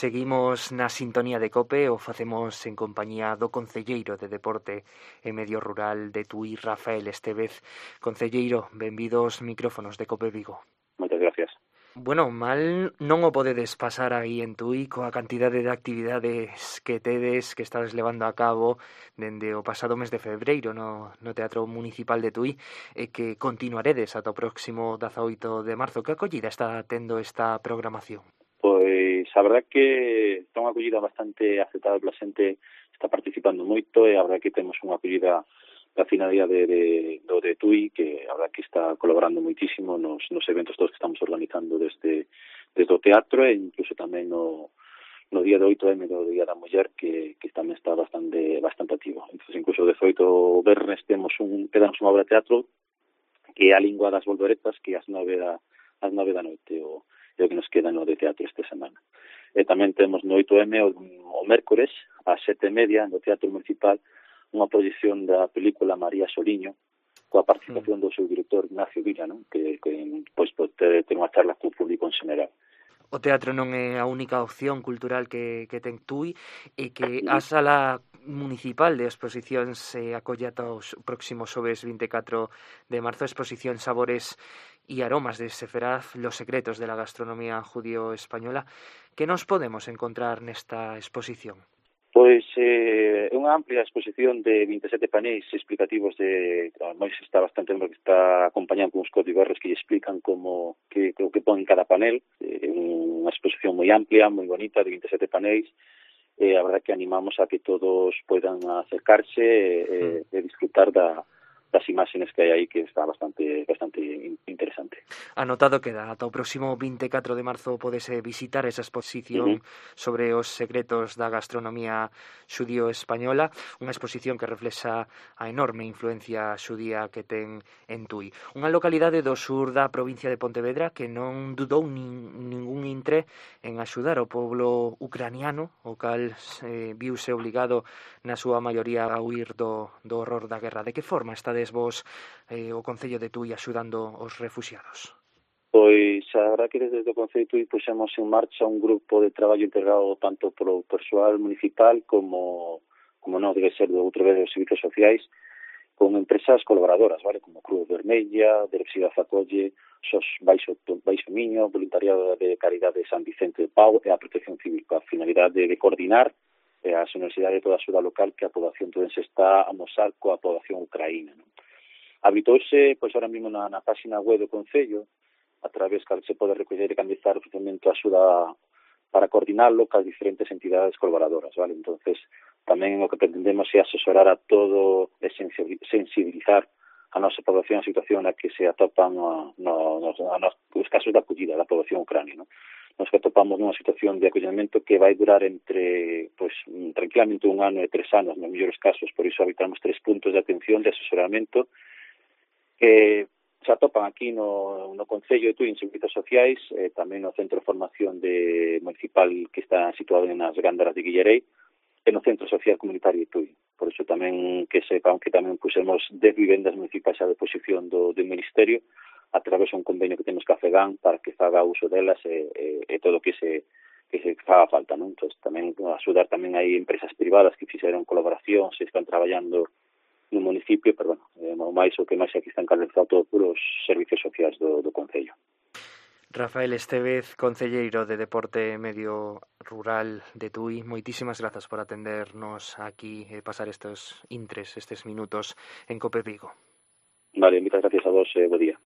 Seguimos na sintonía de COPE, o facemos en compañía do concelleiro de Deporte e Medio Rural de Tui, Rafael Estévez. Concelleiro, benvido aos micrófonos de COPE Vigo. Moitas gracias. Bueno, mal non o podedes pasar aí en Tui coa cantidade de actividades que tedes, que estades levando a cabo dende o pasado mes de febreiro no Teatro Municipal de Tui e que continuaredes ata o próximo 18 de marzo. Que acollida está tendo esta programación? Pois a verdad que está unha acollida bastante aceptada pola xente, está participando moito e a verdad que temos unha acollida da finalidad do de Tui, que a verdad que está colaborando moitísimo nos eventos todos que estamos organizando desde o teatro e incluso tamén no día do 8M do Día da Muller que tamén está bastante activo. Entonces, incluso o 18 vernes quedamos unha obra de teatro que é a Lingua das Volveretas, que ás 9 da noite o que nos queda no de teatro esta semana. E tamén temos no 8M o mércores ás 7:30 no Teatro Municipal unha proyección da película María Soliño coa participación do seu director Ignacio Villa, non? que pois pode ter unha charla co público en general. O teatro non é a única opción cultural que ten Tui e que a sala municipal de exposicións acolle ata os próximos xoves 24 de marzo a exposición Sabores e aromas de Seferaz, los secretos de la gastronomía judío-española. Que nos podemos encontrar nesta exposición? Pois é unha amplia exposición de 27 paneis explicativos ademais está bastante que está acompañado con uns códigos que lle explican como que pon cada panel. É unha exposición moi amplia, moi bonita, de 27 paneis. A verdad que animamos a que todos poidan acercarse e disfrutar das imaxes que hai aí, que está bastante interesante. Anotado queda, ata o próximo 24 de marzo podese visitar esa exposición sobre os secretos da gastronomía xudío-española, unha exposición que reflexa a enorme influencia xudía que ten en Tui. Unha localidade do sur da provincia de Pontevedra que non dudou ningún intre en axudar o pobo ucraniano, o cal viuse obligado na súa maioría a huir do horror da guerra. De que forma estades vos o Concello de Tui axudando os refuxiados? Pois a verdad que desde o Concello de Tui puxemos en marcha un grupo de traballo integrado tanto polo persoal municipal como non debe ser do outro vez dos servicios sociais, con empresas colaboradoras, vale, como Cruz Vermella, Derepsidade Acolle, SOS Baixo Miño, Voluntariado de Caridade San Vicente de Pau e a Protección Civil, coa finalidade de coordinar as universidades de toda a axuda local que a poboación tudense está a mosar coa poboación ucraína, non? Habitouse, pois, ahora mesmo na página web do Concello, a través que se pode recoller e canalizar o ofrecemento de axuda para coordinarlo cas diferentes entidades colaboradoras, vale? Entonces, tamén o que pretendemos é asesorar a todo e sensibilizar a nosa poboación a situación na que se atopan os casos de acollida da poboación ucrania, non? Nos que atopamos nunha situación de acollemento que vai durar entre, pois, tranquilamente 1 ano e 3 anos, nos mellores casos, por iso habitamos 3 puntos de atención, de asesoramento, que se atopan aquí no Concello de Tui en servicios sociais, tamén no Centro de Formación Municipal que está situado nas Gándaras de Guillerei, e no Centro Social Comunitario de Tui. Por iso tamén que sepan que tamén pusemos 10 vivendas municipais a disposición do Ministerio a través de un convenio que temos ca FEGAN para que faga uso delas e todo o que se faga falta, non? Entón, tamén axudar tamén hai empresas privadas que fixeron colaboracións e están traballando no municipio, pero, bueno, o que máis aquí están canalizados todos os servicios sociais do Concello. Rafael Estévez, concelleiro de Deporte Medio Rural de Tui, moitísimas grazas por atendernos aquí e pasar estes minutos en COPE Vigo. Vale, moitas gracias a vos e bo día.